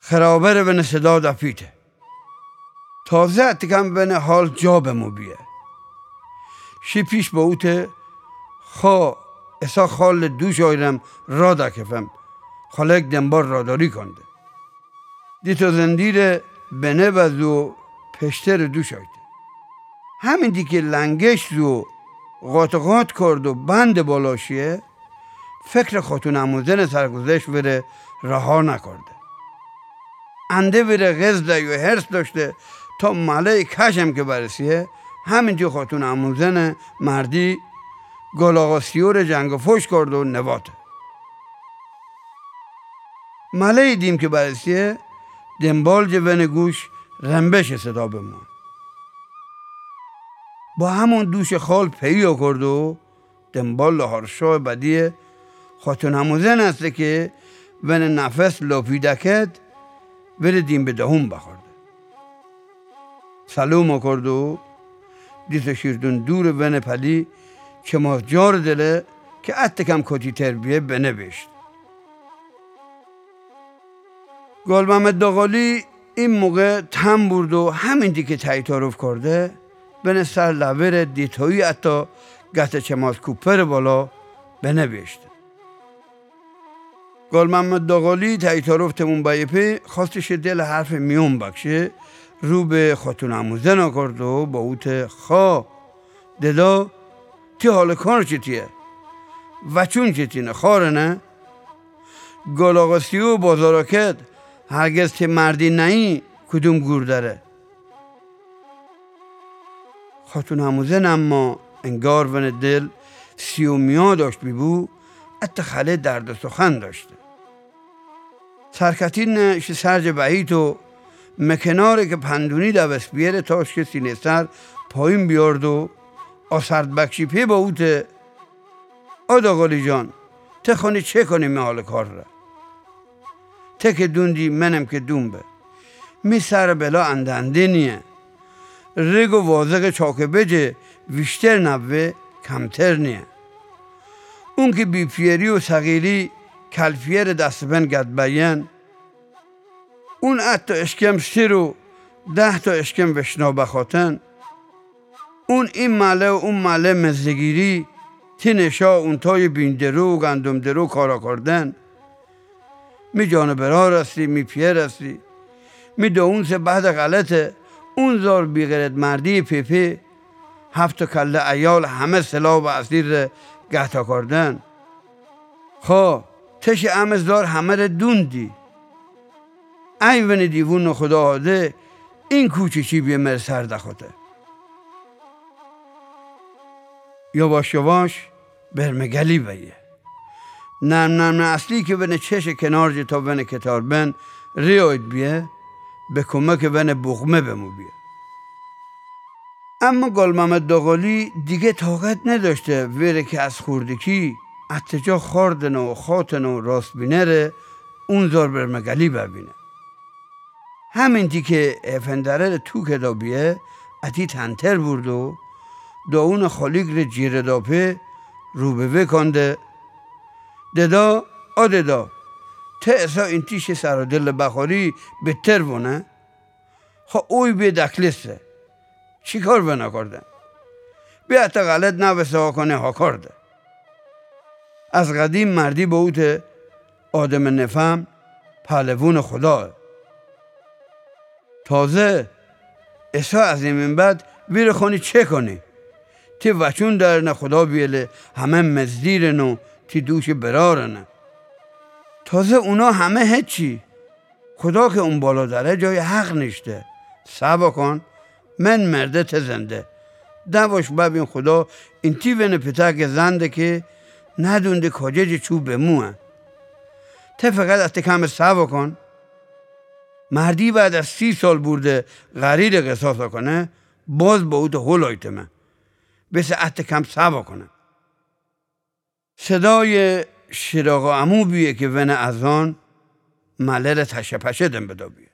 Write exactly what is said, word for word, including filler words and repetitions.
خرابر بن صدا دپیته تازه اتکم بن حال جا بمو بیه شی پیش با اوته خا اسا خال دوش آیرم را دکفم خالک دنبار راداری کنده دیتو زندیر بنه بزو پشتر دوش آیده همین دی که لنگش زو غات غات کرد و بند بالاشیه فکر خاتون اموزن سرگذشت وره رها نکرده انده وره غزده و هرس داشته تا مله کشم که برسیه همینجا خاتون اموزن مردی گلاغا سیور جنگ فوش کرد و نواته مله دیم که برسیه دنبال جوین گوش رنبش صدا بمون با همون دوش خال پیو کرد و دنبال لحارشاه بدیه خاتون هموزن هسته که ون نفس لپیده کد وره دیم به دهون بخورده سلام کرد و دیت شیردون دور ون پلی که ما جار دله که اتکم کتی تربیه بنوشت گل محمد داغالی این موقع تم برد و همین دی که تایی تعارف کرده بن سر لور دیتایی اتا گت چماز کوپر بالا بنوشت گل محمد داغالی تایی تعارف تمون بایپه خواستش دل حرف میون بکشه رو به خاتون اموزن آکرد و با اوت خوا دلا تی حال کار چتیه و چون چتینه خاره نه گل آقا سیو بازاراکت هرگز که مردی نهی کدوم گور داره خاتون هموزن اما انگار ون دل سیومیا داشت بیبو ات خاله درد سخن داشته سرکتین ش سرج بهیت و مکناره که پندونی دوست بیاره تاش که سینه سر پایین بیارد و آسرد بکشی پی با اوته آداغالی جان ته خانی چه کنیم حال کار را ته که دوندی منم که دون به می سر بلا اندنده نیه رگ و وازق چاک بجه ویشتر نبوه کمتر نیه اون که بی پیری و سغیری کلفیر دست بن گد بیان اون ات تا اشکم سیر و ده تا اشکم وشنا بخاتن اون این ماله و اون ماله مزدگیری تی نشا اون تای بین درو و گندم درو کارا کردن می جانبرا رستی می پیر رستی می دو اون سه بعد غلطه اون زار بیغیرت مردی پی پی هفت کله ایال همه سلاح و اسیر گهتا کردن خوا تش امزدار همه را دوندی ایوان دیوون خدا آده این کوچه چی بیه مر سر دخوته یواش یواش برمگلی بیه نرم نرم اصلی که بین چش کنار جه تا بین کتار بین ریاید بیه به کمک بین بغمه بمو بیه اما گل محمد داغالی دیگه طاقت نداشته ویره که از خوردکی اتجا خاردن و خاتن و راست بینره اون زار برمگلی ببینه همین دی که افندره تو کدا بیه اتی تنتر برد و داون خالیق ر جیره داپه رو به وکانده ددا آ ددا ته اصا این تیش سر دل بخاری بهتر بونه خوا اوی به دکلسته چی کار بنا کردن بیا تا غلط نوسته ها کنه ها کرده از قدیم مردی با اوت آدم نفهم پهلوون خدا تازه اصا از این بعد ویر خونی چه کنی تی وچون درن خدا بیله همه مزدیرن و تی دوش برارن تازه اونا همه هیچی خدا که اون بالا داره جای حق نشته سبا کن من مرده ته زنده دواش ببین خدا این تی ون پتک زنده که ندونده کجا چوب بموه ته فقط از تکم سبا کن مردی بعد از سی سال برده غریر قصاصا کنه باز با او ده هول آیتمه بس ات کم سبا کنه صدای شراغ عمو بیه که ون از آن ملل تشه پشه دن بدا بیه